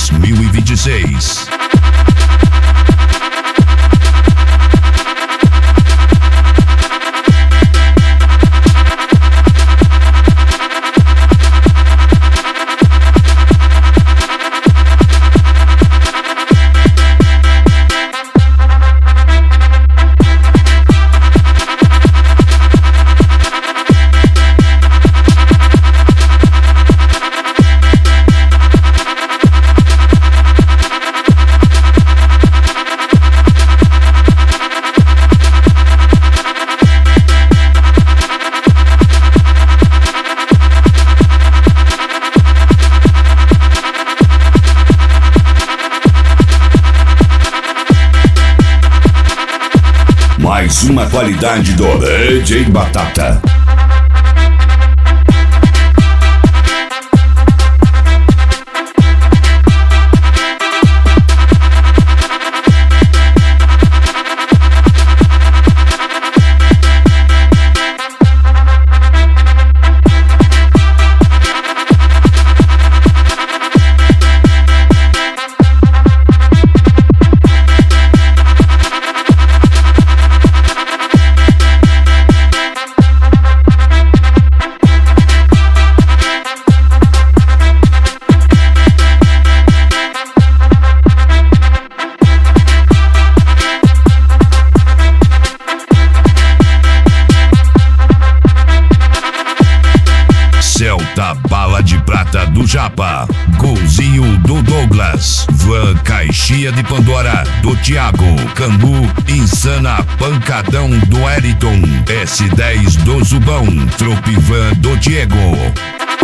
2026. Mais uma qualidade do DJ Batata. Celta Bala de Prata do Japa, Golzinho do Douglas, Van Caixinha de Pandora do Thiago, Cambu Insana Pancadão do Eriton, S10 do Zubão, Tropivan do Diego.